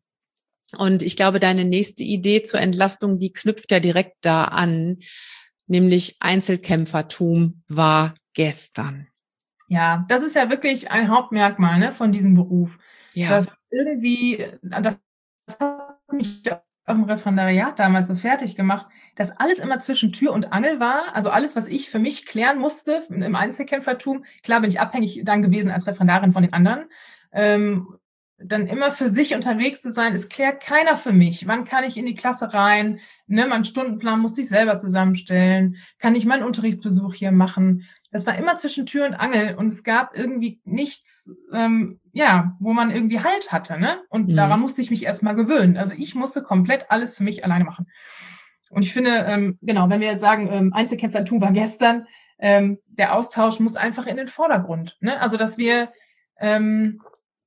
Und ich glaube, deine nächste Idee zur Entlastung, die knüpft ja direkt da an, nämlich Einzelkämpfertum war gestern. Ja, das ist ja wirklich ein Hauptmerkmal, ne, von diesem Beruf. Ja. Dass irgendwie, das hat mich am Referendariat damals so fertig gemacht, dass alles immer zwischen Tür und Angel war. Also alles, was ich für mich klären musste im Einzelkämpfertum. Klar bin ich abhängig dann gewesen als Referendarin von den anderen. Ähm, dann immer für sich unterwegs zu sein, es klärt keiner für mich. Wann kann ich in die Klasse rein? Ne, mein Stundenplan muss ich selber zusammenstellen. Kann ich meinen Unterrichtsbesuch hier machen? Das war immer zwischen Tür und Angel und es gab irgendwie nichts, ähm, ja, wo man irgendwie Halt hatte, ne? Und Mhm. daran musste ich mich erstmal gewöhnen. Also ich musste komplett alles für mich alleine machen. Und ich finde, ähm, genau, wenn wir jetzt sagen, ähm, Einzelkämpfertum war gestern, ähm, der Austausch muss einfach in den Vordergrund, ne? Also dass wir ähm,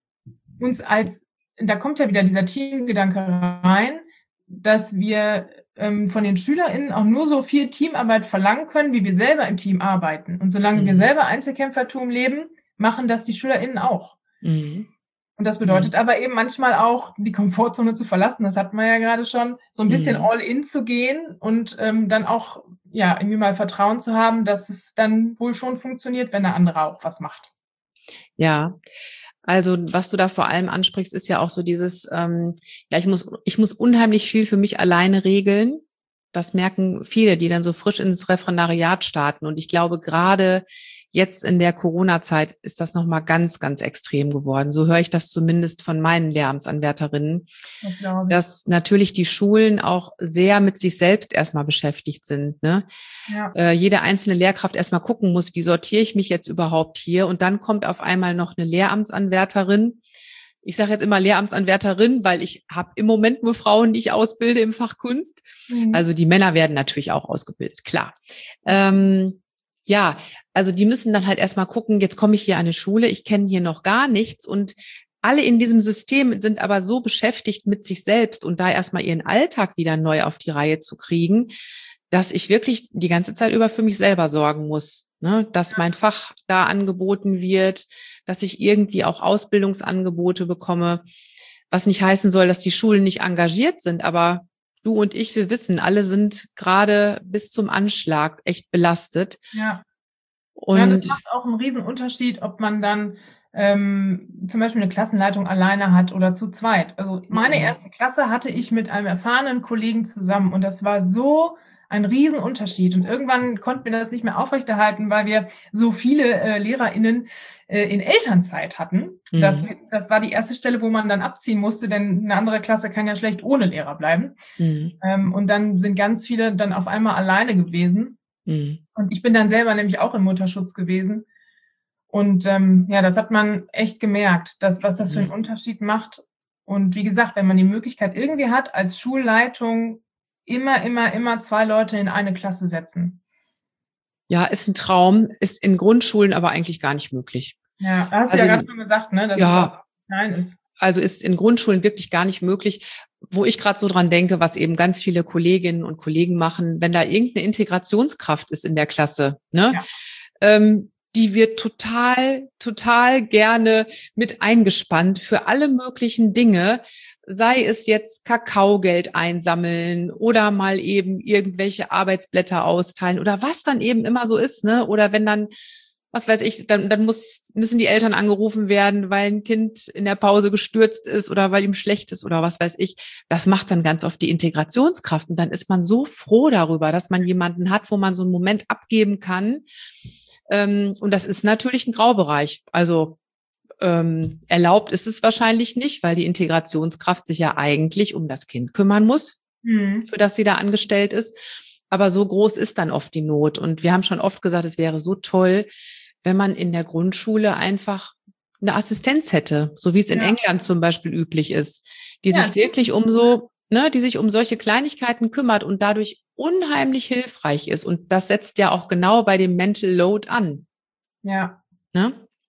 uns als, da kommt ja wieder dieser Teamgedanke rein, dass wir ähm, von den SchülerInnen auch nur so viel Teamarbeit verlangen können, wie wir selber im Team arbeiten. Und solange Mhm. wir selber Einzelkämpfertum leben, machen das die SchülerInnen auch. Mhm. Und das bedeutet Mhm. aber eben manchmal auch, die Komfortzone zu verlassen. Das hatten wir ja gerade schon, so ein bisschen Mhm. all in zu gehen und ähm, dann auch, ja, irgendwie mal Vertrauen zu haben, dass es dann wohl schon funktioniert, wenn der andere auch was macht. Ja, also was du da vor allem ansprichst, ist ja auch so dieses, ähm, ja, ich muss, ich muss unheimlich viel für mich alleine regeln. Das merken viele, die dann so frisch ins Referendariat starten. Und ich glaube, gerade jetzt in der Corona-Zeit ist das nochmal ganz, ganz extrem geworden. So höre ich das zumindest von meinen Lehramtsanwärterinnen, Das glaube ich. dass natürlich die Schulen auch sehr mit sich selbst erstmal beschäftigt sind, ne? Ja. Äh, jede einzelne Lehrkraft erstmal gucken muss, wie sortiere ich mich jetzt überhaupt hier? Und dann kommt auf einmal noch eine Lehramtsanwärterin, ich sage jetzt immer Lehramtsanwärterin, weil ich habe im Moment nur Frauen, die ich ausbilde im Fach Kunst. Mhm. Also die Männer werden natürlich auch ausgebildet, klar. Ähm, ja, also die müssen dann halt erstmal gucken, jetzt komme ich hier an eine Schule, ich kenne hier noch gar nichts und alle in diesem System sind aber so beschäftigt mit sich selbst und da erstmal ihren Alltag wieder neu auf die Reihe zu kriegen, dass ich wirklich die ganze Zeit über für mich selber sorgen muss, ne? Dass mein Fach da angeboten wird, dass ich irgendwie auch Ausbildungsangebote bekomme, was nicht heißen soll, dass die Schulen nicht engagiert sind, aber du und ich, wir wissen, alle sind gerade bis zum Anschlag echt belastet. Ja. Und ja, das macht auch einen riesen Unterschied, ob man dann ähm, zum Beispiel eine Klassenleitung alleine hat oder zu zweit. Also meine mhm. erste Klasse hatte ich mit einem erfahrenen Kollegen zusammen und das war so ein Riesenunterschied. Und irgendwann konnten wir das nicht mehr aufrechterhalten, weil wir so viele äh, LehrerInnen äh, in Elternzeit hatten. Mhm. Das, das war die erste Stelle, wo man dann abziehen musste, denn eine andere Klasse kann ja schlecht ohne Lehrer bleiben. Mhm. Ähm, und dann sind ganz viele dann auf einmal alleine gewesen. Mhm. Und ich bin dann selber nämlich auch im Mutterschutz gewesen. Und ähm, ja, das hat man echt gemerkt, dass, was das für einen Unterschied macht. Und wie gesagt, wenn man die Möglichkeit irgendwie hat, als Schulleitung immer, immer, immer zwei Leute in eine Klasse setzen. Ja, ist ein Traum, ist in Grundschulen aber eigentlich gar nicht möglich. Ja, hast also, du ja gerade schon gesagt, ne, dass ja, es auch klein ist. Also ist in Grundschulen wirklich gar nicht möglich. Wo ich gerade so dran denke, was eben ganz viele Kolleginnen und Kollegen machen, wenn da irgendeine Integrationskraft ist in der Klasse, ne, ja. ähm, die wird total, total gerne mit eingespannt für alle möglichen Dinge, sei es jetzt Kakaogeld einsammeln oder mal eben irgendwelche Arbeitsblätter austeilen oder was dann eben immer so ist, ne? Oder wenn dann, was weiß ich, dann, dann muss, müssen die Eltern angerufen werden, weil ein Kind in der Pause gestürzt ist oder weil ihm schlecht ist oder was weiß ich. Das macht dann ganz oft die Integrationskraft und dann ist man so froh darüber, dass man jemanden hat, wo man so einen Moment abgeben kann. Und das ist natürlich ein Graubereich. Also ähm, erlaubt ist es wahrscheinlich nicht, weil die Integrationskraft sich ja eigentlich um das Kind kümmern muss, mhm. für das sie da angestellt ist. Aber so groß ist dann oft die Not. Und wir haben schon oft gesagt, es wäre so toll, wenn man in der Grundschule einfach eine Assistenz hätte, so wie es in ja. England zum Beispiel üblich ist, die ja, sich wirklich um so, ne, die sich um solche Kleinigkeiten kümmert und dadurch unheimlich hilfreich ist. Und das setzt ja auch genau bei dem Mental Load an. Ja. Ne?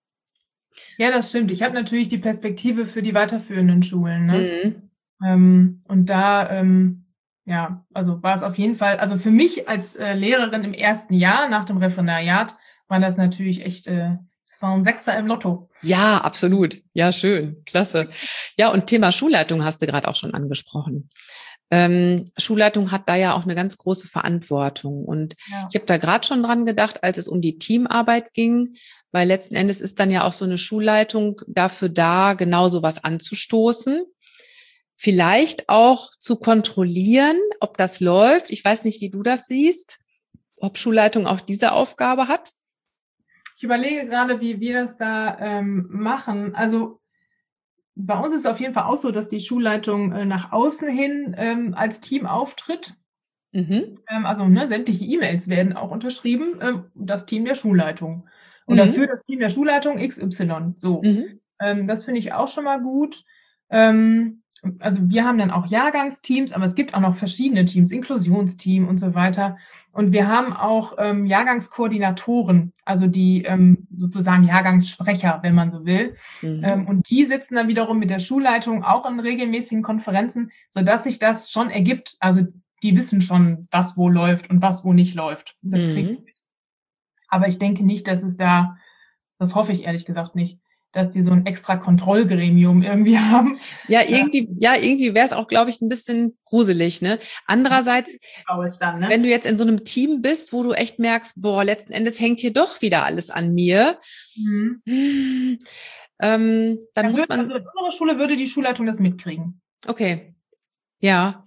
Ja, das stimmt. Ich habe natürlich die Perspektive für die weiterführenden Schulen. Ne? Mhm. Ähm, und da, ähm, ja, also war es auf jeden Fall, also für mich als äh, Lehrerin im ersten Jahr nach dem Referendariat war das natürlich echt, äh, das war ein Sechser im Lotto. Ja, absolut. Ja, schön. Klasse. Ja, und Thema Schulleitung hast du gerade auch schon angesprochen. Ähm, Schulleitung hat da ja auch eine ganz große Verantwortung. Und ja. ich habe da gerade schon dran gedacht, als es um die Teamarbeit ging, weil letzten Endes ist dann ja auch so eine Schulleitung dafür da, genau sowas anzustoßen. Vielleicht auch zu kontrollieren, ob das läuft. Ich weiß nicht, wie du das siehst, ob Schulleitung auch diese Aufgabe hat. Ich überlege gerade, wie wir das da ähm, machen. Also bei uns ist es auf jeden Fall auch so, dass die Schulleitung äh, nach außen hin ähm, als Team auftritt. Mhm. Ähm, also ne, sämtliche E-Mails werden auch unterschrieben, äh, das Team der Schulleitung. Oder mhm. für das Team der Schulleitung X Y. So. Mhm. Ähm, das finde ich auch schon mal gut. Ähm, also wir haben dann auch Jahrgangsteams, aber es gibt auch noch verschiedene Teams, Inklusionsteam und so weiter. Und wir haben auch ähm, Jahrgangskoordinatoren, also die ähm, sozusagen Jahrgangssprecher, wenn man so will. Mhm. Ähm, und die sitzen dann wiederum mit der Schulleitung auch in regelmäßigen Konferenzen, sodass sich das schon ergibt. Also die wissen schon, was wo läuft und was wo nicht läuft. Das mhm. kriegt. Aber ich denke nicht, dass es da, das hoffe ich ehrlich gesagt nicht, dass die so ein extra Kontrollgremium irgendwie haben. Ja, irgendwie, ja, irgendwie wäre es auch, glaube ich, ein bisschen gruselig, ne? Andererseits, dann, ne? wenn du jetzt in so einem Team bist, wo du echt merkst, boah, letzten Endes hängt hier doch wieder alles an mir, mhm. hm, ähm, dann das muss wird, man... Also in unserer Schule würde die Schulleitung das mitkriegen. Okay, ja.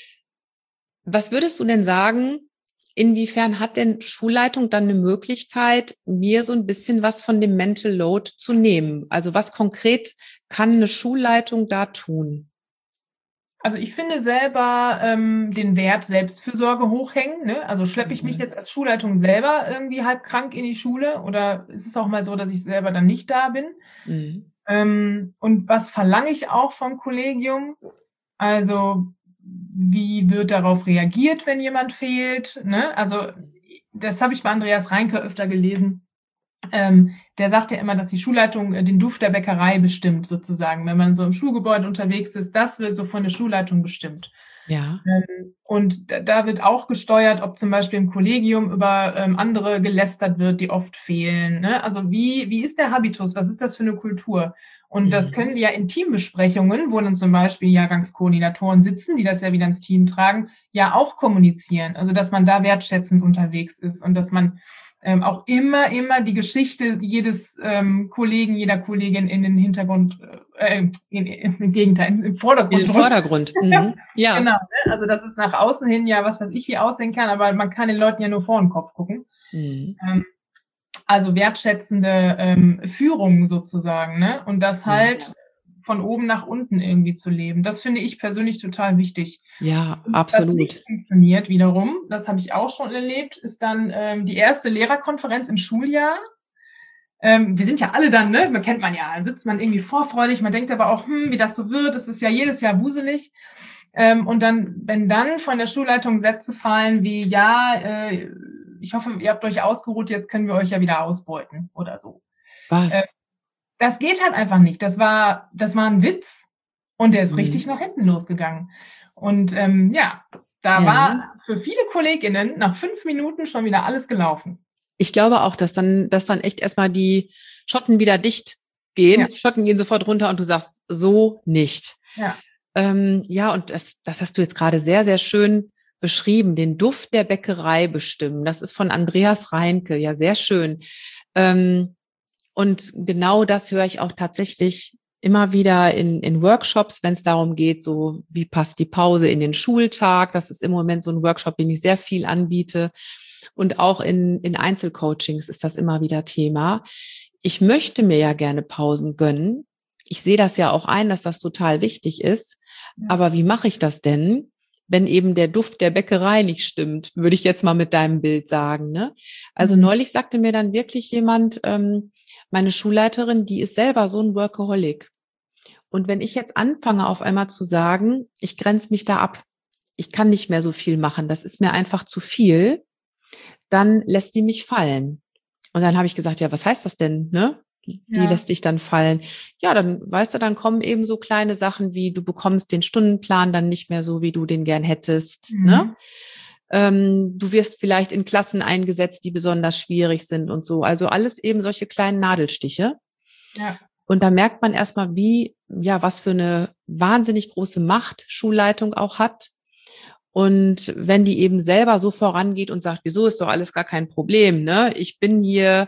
Was würdest du denn sagen, inwiefern hat denn Schulleitung dann eine Möglichkeit, mir so ein bisschen was von dem Mental Load zu nehmen? Also was konkret kann eine Schulleitung da tun? Also ich finde selber ähm, den Wert Selbstfürsorge hochhängen. Ne? Also schleppe ich mich jetzt als Schulleitung selber irgendwie halb krank in die Schule oder ist es auch mal so, dass ich selber dann nicht da bin? Mhm. Ähm, und was verlange ich auch vom Kollegium? Also wie wird darauf reagiert, wenn jemand fehlt? Ne? Also das habe ich bei Andreas Reinke öfter gelesen. Ähm, der sagt ja immer, dass die Schulleitung äh, den Duft der Bäckerei bestimmt, sozusagen. Wenn man so im Schulgebäude unterwegs ist, das wird so von der Schulleitung bestimmt. Ja. Ähm, und da, da wird auch gesteuert, ob zum Beispiel im Kollegium über ähm, andere gelästert wird, die oft fehlen. Ne? Also wie, wie ist der Habitus? Was ist das für eine Kultur? Und das können ja in Teambesprechungen, wo dann zum Beispiel Jahrgangskoordinatoren sitzen, die das ja wieder ins Team tragen, ja auch kommunizieren. Also dass man da wertschätzend unterwegs ist und dass man ähm, auch immer, immer die Geschichte jedes ähm, Kollegen, jeder Kollegin in den Hintergrund, äh, in, in, im Gegenteil, im Vordergrund In den drückt. Vordergrund. Mhm. Ja. Genau. Ne? Also dass es nach außen hin ja was weiß ich wie aussehen kann, aber man kann den Leuten ja nur vor den Kopf gucken. Mhm. Ähm, also wertschätzende ähm, Führung sozusagen, ne? Und das halt ja. von oben nach unten irgendwie zu leben. Das finde ich persönlich total wichtig. Ja, und absolut. Was nicht funktioniert wiederum, das habe ich auch schon erlebt, ist dann ähm, die erste Lehrerkonferenz im Schuljahr. Ähm, wir sind ja alle dann, ne? Man kennt man ja, dann sitzt man irgendwie vorfreudig, man denkt aber auch, hm, wie das so wird, es ist ja jedes Jahr wuselig. Ähm, und dann, wenn dann von der Schulleitung Sätze fallen wie, ja, äh, ich hoffe, ihr habt euch ausgeruht, jetzt können wir euch ja wieder ausbeuten oder so. Was? Äh, das geht halt einfach nicht. Das war, das war ein Witz und der ist mhm. richtig nach hinten losgegangen. Und ähm, ja, da ja. war für viele KollegInnen nach fünf Minuten schon wieder alles gelaufen. Ich glaube auch, dass dann, dass dann echt erstmal die Schotten wieder dicht gehen. Ja. Schotten gehen sofort runter und du sagst so nicht. Ja. Ähm, ja, und das, das hast du jetzt gerade sehr, sehr schön beschrieben, den Duft der Bäckerei bestimmen. Das ist von Andreas Reinke, ja, sehr schön. Ähm, und genau das höre ich auch tatsächlich immer wieder in, in Workshops, wenn es darum geht, so wie passt die Pause in den Schultag. Das ist im Moment so ein Workshop, den ich sehr viel anbiete. Und auch in, in Einzelcoachings ist das immer wieder Thema. Ich möchte mir ja gerne Pausen gönnen. Ich sehe das ja auch ein, dass das total wichtig ist. Ja. Aber wie mache ich das denn, wenn eben der Duft der Bäckerei nicht stimmt, würde ich jetzt mal mit deinem Bild sagen, ne? Also mhm. neulich sagte mir dann wirklich jemand, ähm, meine Schulleiterin, die ist selber so ein Workaholic. Und wenn ich jetzt anfange, auf einmal zu sagen, ich grenze mich da ab, ich kann nicht mehr so viel machen, das ist mir einfach zu viel, dann lässt die mich fallen. Und dann habe ich gesagt, ja, was heißt das denn, ne? Die ja. lässt dich dann fallen. Ja, dann, weißt du, dann kommen eben so kleine Sachen wie, du bekommst den Stundenplan dann nicht mehr so, wie du den gern hättest, mhm. ne? Ähm, du wirst vielleicht in Klassen eingesetzt, die besonders schwierig sind und so. Also alles eben solche kleinen Nadelstiche. Ja. Und da merkt man erstmal, wie, ja, was für eine wahnsinnig große Macht Schulleitung auch hat. Und wenn die eben selber so vorangeht und sagt, wieso ist doch alles gar kein Problem, ne? Ich bin hier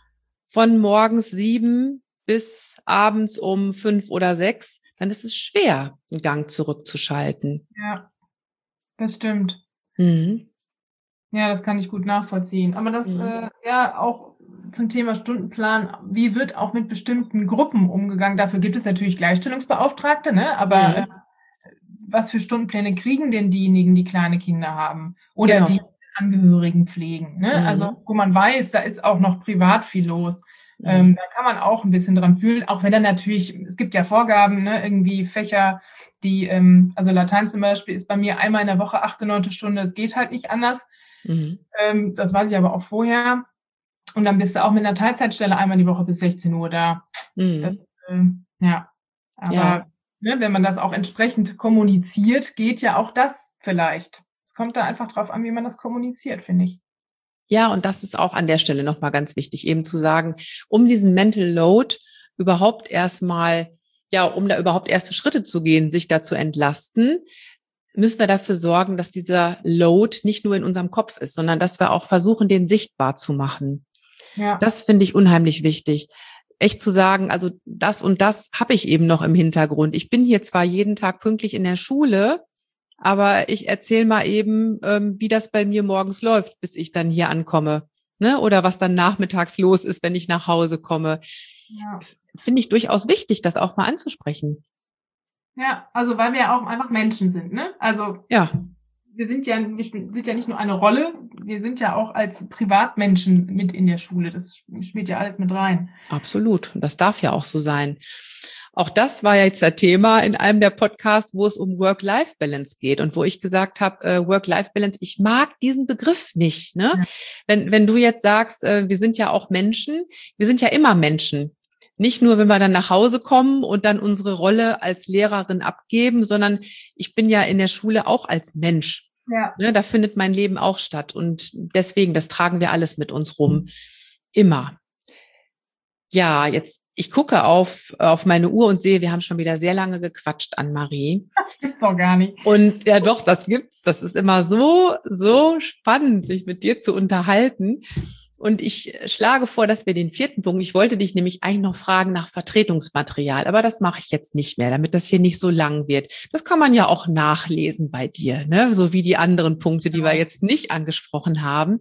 von morgens sieben bis abends um fünf oder sechs, dann ist es schwer, einen Gang zurückzuschalten. Ja, das stimmt. Mhm. Ja, das kann ich gut nachvollziehen. Aber das, mhm. äh, ja, auch zum Thema Stundenplan, wie wird auch mit bestimmten Gruppen umgegangen? Dafür gibt es natürlich Gleichstellungsbeauftragte, ne? Aber mhm. äh, was für Stundenpläne kriegen denn diejenigen, die kleine Kinder haben oder genau. die Angehörigen pflegen? Ne? Mhm. Also wo man weiß, da ist auch noch privat viel los. Mhm. Ähm, da kann man auch ein bisschen dran fühlen, auch wenn dann natürlich, es gibt ja Vorgaben, ne? Irgendwie Fächer, die, ähm, also Latein zum Beispiel ist bei mir einmal in der Woche achte, neunte Stunde, es geht halt nicht anders. Mhm. Ähm, das weiß ich aber auch vorher. Und dann bist du auch mit einer Teilzeitstelle einmal die Woche bis sechzehn Uhr da. Mhm. Das, äh, ja, aber ja. Ne, wenn man das auch entsprechend kommuniziert, geht ja auch das vielleicht. Es kommt da einfach drauf an, wie man das kommuniziert, finde ich. Ja, und das ist auch an der Stelle nochmal ganz wichtig, eben zu sagen, um diesen Mental Load überhaupt erstmal, ja, um da überhaupt erste Schritte zu gehen, sich da zu entlasten, müssen wir dafür sorgen, dass dieser Load nicht nur in unserem Kopf ist, sondern dass wir auch versuchen, den sichtbar zu machen. Ja. Das finde ich unheimlich wichtig. Echt zu sagen, also das und das habe ich eben noch im Hintergrund. Ich bin hier zwar jeden Tag pünktlich in der Schule, aber ich erzähle mal eben, ähm, wie das bei mir morgens läuft, bis ich dann hier ankomme, ne? Oder was dann nachmittags los ist, wenn ich nach Hause komme. Ja. Finde ich durchaus wichtig, das auch mal anzusprechen. Ja, also weil wir ja auch einfach Menschen sind, ne? Also ja. wir sind ja, wir sind ja nicht nur eine Rolle, wir sind ja auch als Privatmenschen mit in der Schule. Das spielt ja alles mit rein. Absolut. Und das darf ja auch so sein. Auch das war ja jetzt das Thema in einem der Podcasts, wo es um Work-Life-Balance geht und wo ich gesagt habe, äh, Work-Life-Balance, ich mag diesen Begriff nicht. Ne? Ja. Wenn, wenn du jetzt sagst, äh, wir sind ja auch Menschen, wir sind ja immer Menschen. Nicht nur, wenn wir dann nach Hause kommen und dann unsere Rolle als Lehrerin abgeben, sondern ich bin ja in der Schule auch als Mensch. Ja. Ne? Da findet mein Leben auch statt. Und deswegen, das tragen wir alles mit uns rum. Immer. Ja, jetzt, ich gucke auf, auf meine Uhr und sehe, wir haben schon wieder sehr lange gequatscht, Annemarie. Das gibt's doch gar nicht. Und ja doch, das gibt's. Das ist immer so, so spannend, sich mit dir zu unterhalten. Und ich schlage vor, dass wir den vierten Punkt, ich wollte dich nämlich eigentlich noch fragen nach Vertretungsmaterial, aber das mache ich jetzt nicht mehr, damit das hier nicht so lang wird. Das kann man ja auch nachlesen bei dir, ne? So wie die anderen Punkte, die wir jetzt nicht angesprochen haben.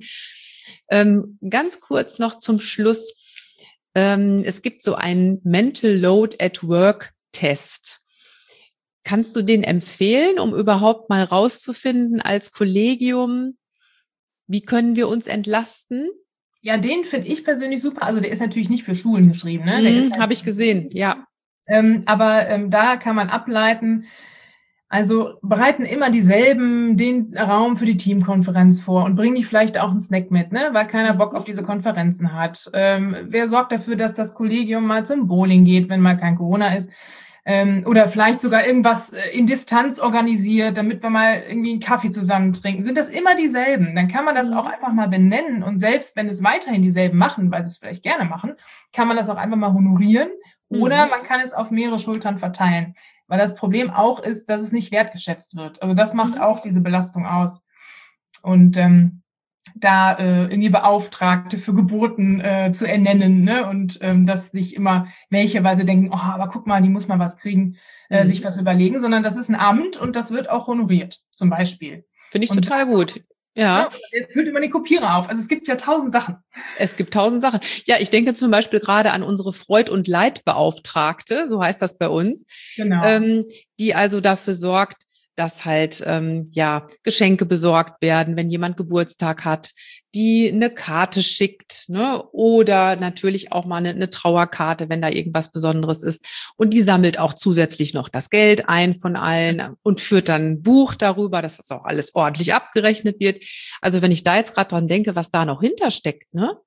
Ähm, ganz kurz noch zum Schluss. Ähm, es gibt so einen Mental Load at Work Test. Kannst du den empfehlen, um überhaupt mal rauszufinden als Kollegium, wie können wir uns entlasten? Ja, den finde ich persönlich super. Also der ist natürlich nicht für Schulen geschrieben. Ne? Mhm, halt habe ich gesehen, ja. Ähm, aber ähm, da kann man ableiten, also bereiten immer dieselben den Raum für die Teamkonferenz vor und bringen die vielleicht auch einen Snack mit, ne? Weil keiner Bock auf diese Konferenzen hat. Ähm, wer sorgt dafür, dass das Kollegium mal zum Bowling geht, wenn mal kein Corona ist? Ähm, oder vielleicht sogar irgendwas in Distanz organisiert, damit wir mal irgendwie einen Kaffee zusammen trinken. Sind das immer dieselben? Dann kann man das auch einfach mal benennen. Und selbst wenn es weiterhin dieselben machen, weil sie es vielleicht gerne machen, kann man das auch einfach mal honorieren. Oder man kann es auf mehrere Schultern verteilen. Weil das Problem auch ist, dass es nicht wertgeschätzt wird. Also das macht auch diese Belastung aus. Und ähm, da äh, irgendwie Beauftragte für Geburten äh, zu ernennen, ne? Und ähm, dass nicht immer welcheweise denken, oh, aber guck mal, die muss mal was kriegen, äh, mhm. sich was überlegen, sondern das ist ein Amt und das wird auch honoriert, zum Beispiel. Finde ich und total gut. Ja. Jetzt füllt immer die Kopierer auf. Also es gibt ja tausend Sachen. Es gibt tausend Sachen. Ja, ich denke zum Beispiel gerade an unsere Freud- und Leidbeauftragte, so heißt das bei uns, genau. ähm, die also dafür sorgt, dass halt ähm, ja Geschenke besorgt werden, wenn jemand Geburtstag hat, die eine Karte schickt, ne? Oder natürlich auch mal eine, eine Trauerkarte, wenn da irgendwas Besonderes ist. Und die sammelt auch zusätzlich noch das Geld ein von allen und führt dann ein Buch darüber, dass das auch alles ordentlich abgerechnet wird. Also wenn ich da jetzt gerade dran denke, was da noch hintersteckt, ne?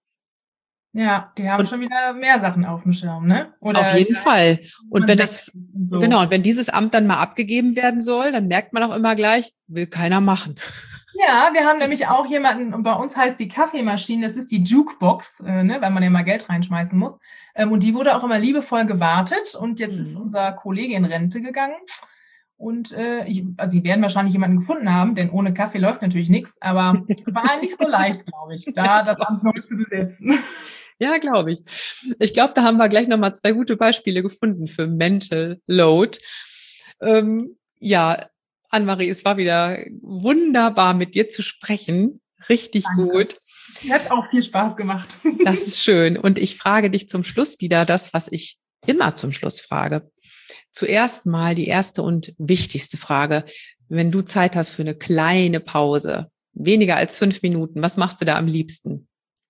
Ja, die haben und schon wieder mehr Sachen auf dem Schirm, ne? Oder auf jeden Fall. Und wenn das, so. genau, und wenn dieses Amt dann mal abgegeben werden soll, dann merkt man auch immer gleich, will keiner machen. Ja, wir haben nämlich auch jemanden, und bei uns heißt die Kaffeemaschine, das ist die Jukebox, äh, ne, weil man ja mal Geld reinschmeißen muss. Ähm, und die wurde auch immer liebevoll gewartet. Und jetzt mhm. ist unser Kollege in Rente gegangen. Und äh, ich, also sie werden wahrscheinlich jemanden gefunden haben, denn ohne Kaffee läuft natürlich nichts, aber war nicht so leicht, glaube ich, da das Amt neu zu besetzen. Ja, glaube ich. Ich glaube, da haben wir gleich nochmal zwei gute Beispiele gefunden für Mental Load. Ähm, ja, Annemarie, es war wieder wunderbar, mit dir zu sprechen. Richtig Danke. Gut. Hat auch viel Spaß gemacht. Das ist schön. Und ich frage dich zum Schluss wieder das, was ich immer zum Schluss frage. Zuerst mal die erste und wichtigste Frage. Wenn du Zeit hast für eine kleine Pause, weniger als fünf Minuten, was machst du da am liebsten?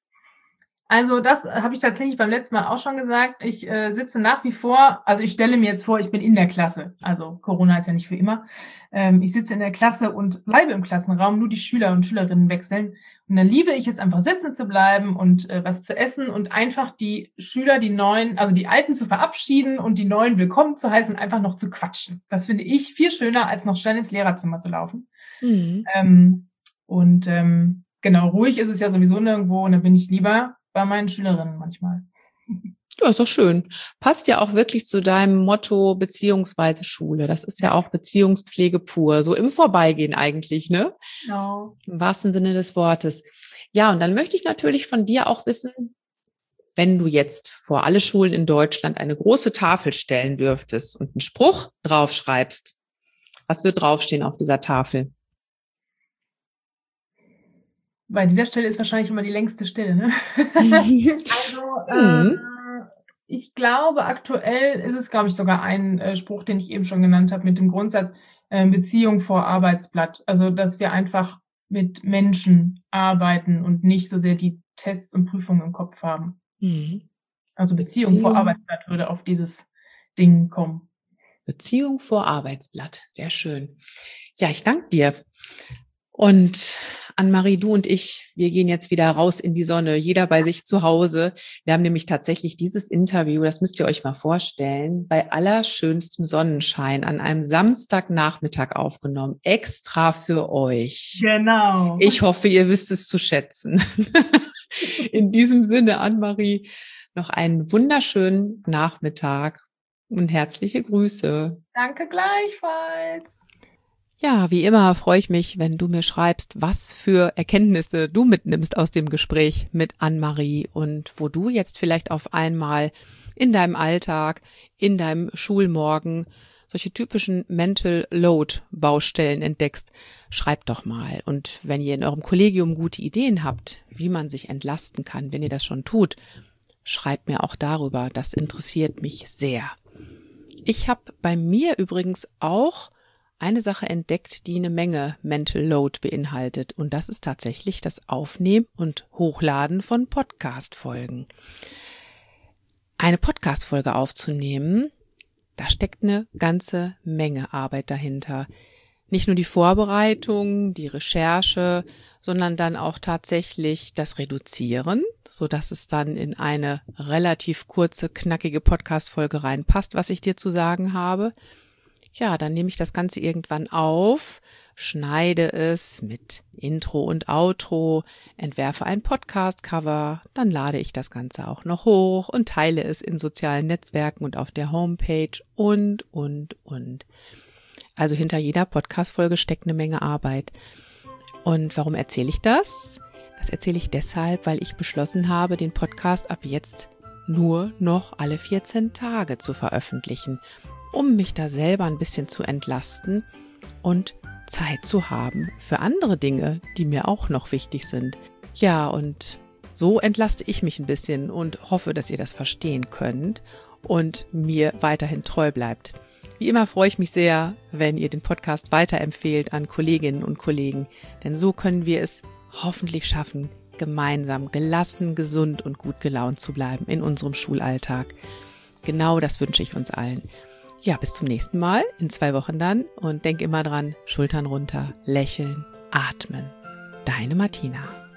Also das habe ich tatsächlich beim letzten Mal auch schon gesagt. Ich äh, sitze nach wie vor, also ich stelle mir jetzt vor, ich bin in der Klasse. Also Corona ist ja nicht für immer. Ähm, ich sitze in der Klasse und bleibe im Klassenraum, nur die Schüler und Schülerinnen wechseln. Und dann liebe ich es, einfach sitzen zu bleiben und äh, was zu essen und einfach die Schüler, die Neuen, also die Alten zu verabschieden und die Neuen willkommen zu heißen, einfach noch zu quatschen. Das finde ich viel schöner, als noch schnell ins Lehrerzimmer zu laufen. Mhm. Ähm, und ähm, genau, ruhig ist es ja sowieso nirgendwo und da bin ich lieber bei meinen Schülerinnen manchmal. Ja, ist doch schön. Passt ja auch wirklich zu deinem Motto beziehungsweise Schule. Das ist ja auch Beziehungspflege pur, so im Vorbeigehen eigentlich, ne? Genau. Im wahrsten Sinne des Wortes. Ja, und dann möchte ich natürlich von dir auch wissen, wenn du jetzt vor alle Schulen in Deutschland eine große Tafel stellen dürftest und einen Spruch draufschreibst, was wird draufstehen auf dieser Tafel? Bei dieser Stelle ist wahrscheinlich immer die längste Stelle, ne? Also, äh, ich glaube, aktuell ist es, glaube ich, sogar ein äh, Spruch, den ich eben schon genannt habe, mit dem Grundsatz, äh, Beziehung vor Arbeitsblatt. Also, dass wir einfach mit Menschen arbeiten und nicht so sehr die Tests und Prüfungen im Kopf haben. Mhm. Also Beziehung, Beziehung vor Arbeitsblatt würde auf dieses Ding kommen. Beziehung vor Arbeitsblatt. Sehr schön. Ja, ich danke dir. Und Annemarie, du und ich, wir gehen jetzt wieder raus in die Sonne, jeder bei sich zu Hause. Wir haben nämlich tatsächlich dieses Interview, das müsst ihr euch mal vorstellen, bei allerschönstem Sonnenschein an einem Samstagnachmittag aufgenommen, extra für euch. Genau. Ich hoffe, ihr wisst es zu schätzen. In diesem Sinne, Annemarie, noch einen wunderschönen Nachmittag und herzliche Grüße. Danke gleichfalls. Ja, wie immer freue ich mich, wenn du mir schreibst, was für Erkenntnisse du mitnimmst aus dem Gespräch mit Annemarie und wo du jetzt vielleicht auf einmal in deinem Alltag, in deinem Schulmorgen solche typischen Mental Load Baustellen entdeckst. Schreib doch mal. Und wenn ihr in eurem Kollegium gute Ideen habt, wie man sich entlasten kann, wenn ihr das schon tut, schreibt mir auch darüber. Das interessiert mich sehr. Ich habe bei mir übrigens auch eine Sache entdeckt, die eine Menge Mental Load beinhaltet. Und das ist tatsächlich das Aufnehmen und Hochladen von Podcast-Folgen. Eine Podcast-Folge aufzunehmen, da steckt eine ganze Menge Arbeit dahinter. Nicht nur die Vorbereitung, die Recherche, sondern dann auch tatsächlich das Reduzieren, so dass es dann in eine relativ kurze, knackige Podcast-Folge reinpasst, was ich dir zu sagen habe. Ja, dann nehme ich das Ganze irgendwann auf, schneide es mit Intro und Outro, entwerfe ein Podcast-Cover, dann lade ich das Ganze auch noch hoch und teile es in sozialen Netzwerken und auf der Homepage und, und, und. Also hinter jeder Podcast-Folge steckt eine Menge Arbeit. Und warum erzähle ich das? Das erzähle ich deshalb, weil ich beschlossen habe, den Podcast ab jetzt nur noch alle vierzehn Tage zu veröffentlichen, um mich da selber ein bisschen zu entlasten und Zeit zu haben für andere Dinge, die mir auch noch wichtig sind. Ja, und so entlaste ich mich ein bisschen und hoffe, dass ihr das verstehen könnt und mir weiterhin treu bleibt. Wie immer freue ich mich sehr, wenn ihr den Podcast weiterempfehlt an Kolleginnen und Kollegen, denn so können wir es hoffentlich schaffen, gemeinsam gelassen, gesund und gut gelaunt zu bleiben in unserem Schulalltag. Genau das wünsche ich uns allen. Ja, bis zum nächsten Mal, in zwei Wochen dann. Und denk immer dran, Schultern runter, lächeln, atmen. Deine Martina.